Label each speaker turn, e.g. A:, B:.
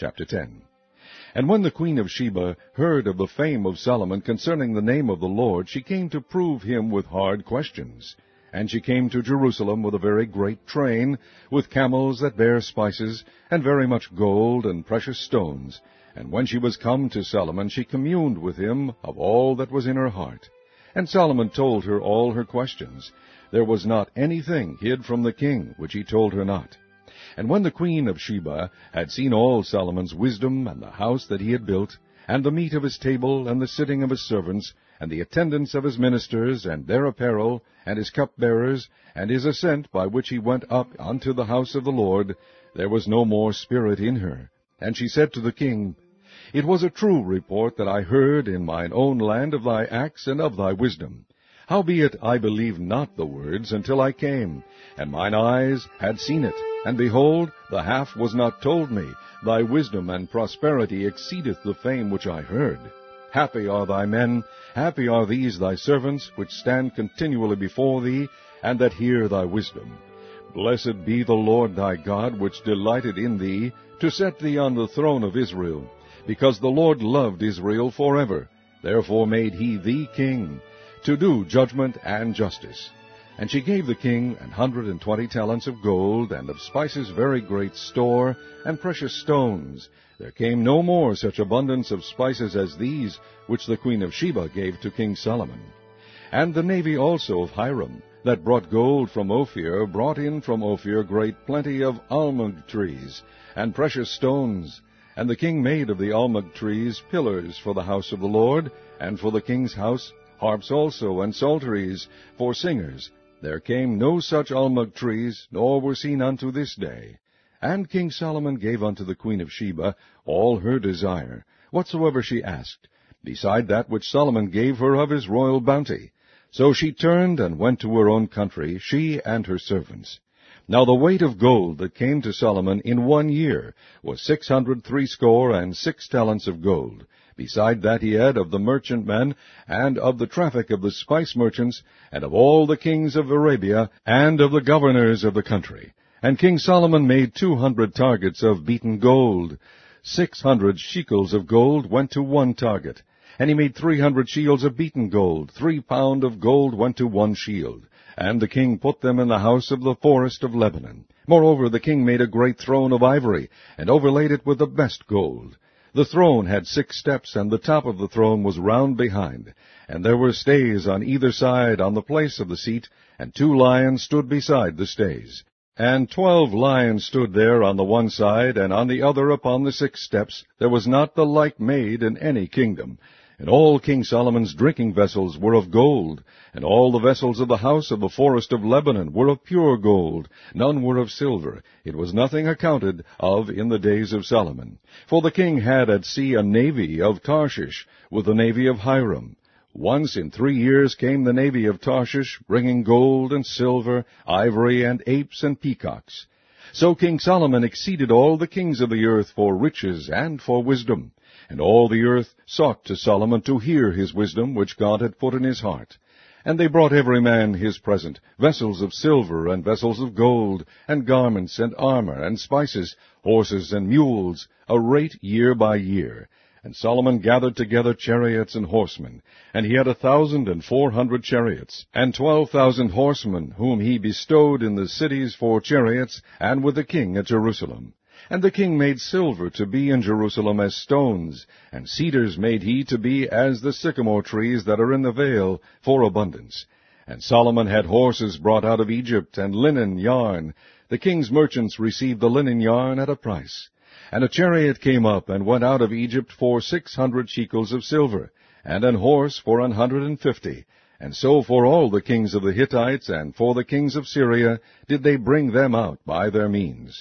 A: Chapter 10. And when the queen of Sheba heard of the fame of Solomon concerning the name of the Lord, she came to prove him with hard questions. And she came to Jerusalem with a very great train, with camels that bear spices, and very much gold and precious stones. And when she was come to Solomon, she communed with him of all that was in her heart. And Solomon told her all her questions. There was not anything hid from the king which he told her not. And when the queen of Sheba had seen all Solomon's wisdom, and the house that he had built, and the meat of his table, and the sitting of his servants, and the attendance of his ministers, and their apparel, and his cupbearers, and his ascent by which he went up unto the house of the Lord, there was no more spirit in her. And she said to the king, It was a true report that I heard in mine own land of thy acts and of thy wisdom. Howbeit I believed not the words until I came, and mine eyes had seen it. And behold, the half was not told me. Thy wisdom and prosperity exceedeth the fame which I heard. Happy are thy men, happy are these thy servants, which stand continually before thee, and that hear thy wisdom. Blessed be the Lord thy God, which delighted in thee, to set thee on the throne of Israel. Because the Lord loved Israel forever, therefore made he thee king, to do judgment and justice. And she gave the king 120 talents of gold, and of spices very great store, and precious stones. There came no more such abundance of spices as these, which the queen of Sheba gave to King Solomon. And the navy also of Hiram, that brought gold from Ophir, brought in from Ophir great plenty of almug trees, and precious stones. And the king made of the almug trees pillars for the house of the Lord, and for the king's house harps also, and psalteries for singers. There came no such almug trees, nor were seen unto this day. And King Solomon gave unto the queen of Sheba all her desire, whatsoever she asked, beside that which Solomon gave her of his royal bounty. So she turned and went to her own country, she and her servants. Now the weight of gold that came to Solomon in 1 year was 660 talents of gold. Beside that he had of the merchantmen, and of the traffic of the spice merchants, and of all the kings of Arabia, and of the governors of the country. And King Solomon made 200 targets of beaten gold. 600 shekels of gold went to 1 target. And he made 300 shields of beaten gold. 3 pound of gold went to 1 shield. And the king put them in the house of the forest of Lebanon. Moreover, the king made a great throne of ivory, and overlaid it with the best gold. The throne had 6 steps, and the top of the throne was round behind. And there were stays on either side on the place of the seat, and 2 lions stood beside the stays. And 12 lions stood there on the one side, and on the other upon the 6 steps. There was not the like made in any kingdom. And all King Solomon's drinking vessels were of gold, and all the vessels of the house of the forest of Lebanon were of pure gold. None were of silver. It was nothing accounted of in the days of Solomon. For the king had at sea a navy of Tarshish, with the navy of Hiram. Once in 3 years came the navy of Tarshish, bringing gold and silver, ivory, and apes and peacocks. So King Solomon exceeded all the kings of the earth for riches and for wisdom. And all the earth sought to Solomon to hear his wisdom, which God had put in his heart. And they brought every man his present, vessels of silver, and vessels of gold, and garments, and armor, and spices, horses, and mules, a rate year by year. And Solomon gathered together chariots and horsemen, and he had 1,400 chariots, and 12,000 horsemen, whom he bestowed in the cities for chariots, and with the king at Jerusalem. And the king made silver to be in Jerusalem as stones, and cedars made he to be as the sycamore trees that are in the vale, for abundance. And Solomon had horses brought out of Egypt, and linen yarn. The king's merchants received the linen yarn at a price. And a chariot came up, and went out of Egypt for 600 shekels of silver, and an horse for 150. And so for all the kings of the Hittites, and for the kings of Syria, did they bring them out by their means.